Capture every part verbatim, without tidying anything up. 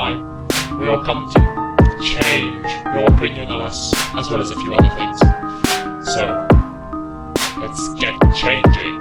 time, we'll come to change your opinion on us, as well as a few other things. So, let's get changing.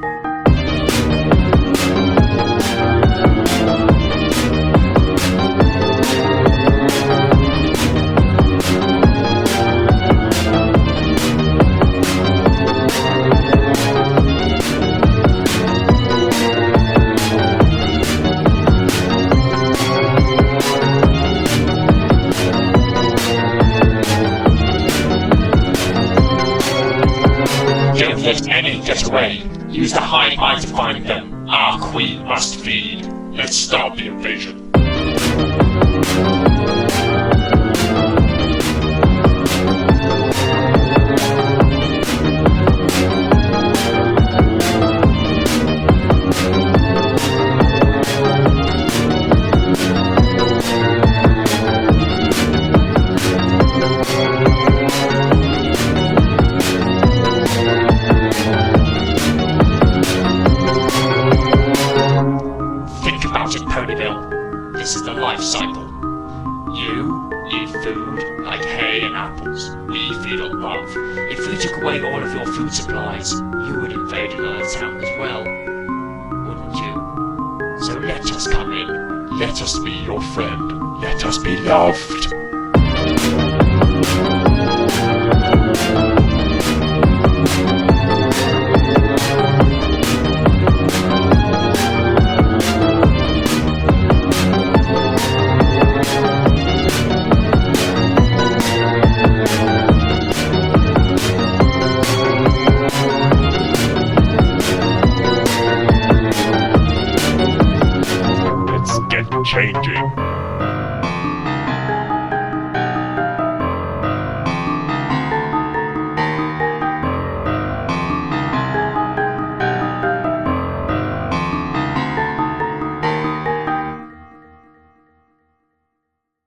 Don't let any get away. Use the hive mind to find them. Our queen must feed. Let's start the invasion. Ponyville, this is the life cycle. You eat food like hay and apples. We feed on love. If we took away all of your food supplies, you would invade another town as well, wouldn't you? So let us come in. Let us be your friend. Let us be loved.